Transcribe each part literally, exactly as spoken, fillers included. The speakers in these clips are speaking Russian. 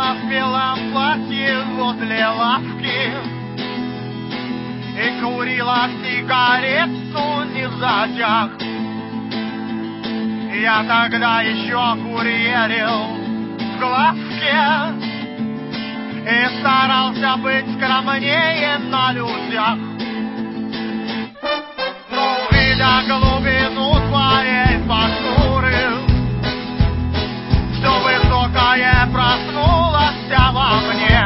стояла в белом платье возле лавки и курила сигарету не в затяг. Я тогда еще курьерил в глазке и старался быть скромнее на людях. Но, видя глубину своей фактуры, все высокое проснулось во мне,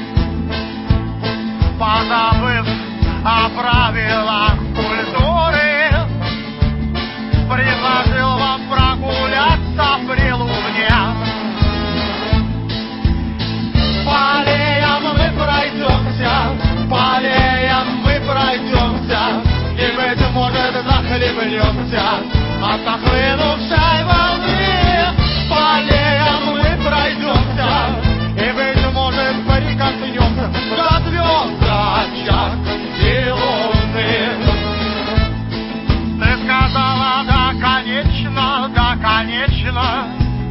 позабыв о правилах культуры, предложил вам прогуляться при луне. По аллеям мы пройдемся, по аллеям мы пройдемся, и, быть может, захлебнемся от нахлынувшей волны. По аллеям мы пройдемся, и, быть может, прикоснемся до звезд, до очаг и луны. Ты сказала, да, конечно, да, конечно,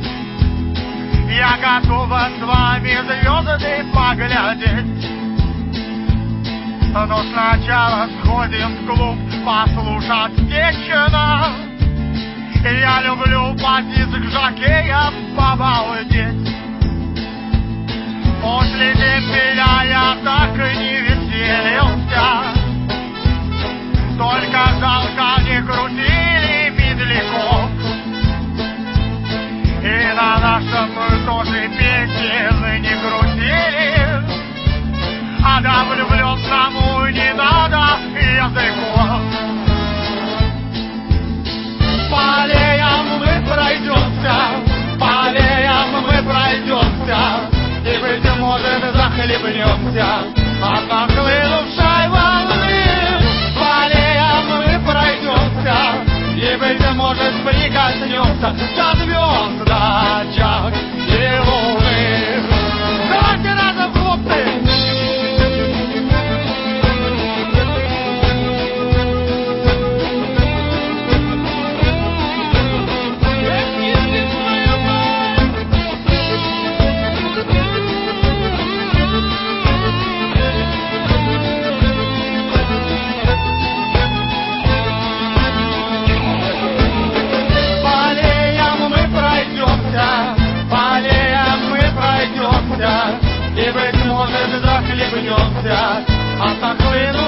я готова с вами звезды поглядеть. Но сначала сходим в клуб послушать вечно. Я люблю под диск жокея побалдеть. После дембеля я так и не веселился, только жалко не крутили медляков. И на нашем тоже песен не крутили, а да влюбленному не надо языков. По аллеям мы пройдемся, по аллеям мы пройдемся, и, быть может, захлебнемся от нахлынувшей волны. По аллеям мы пройдемся, и, быть может, прикоснемся до звезд, до очаг и луны. Давайте разом, хлопцы! И, быть может, захлебнемся от нахлынувшей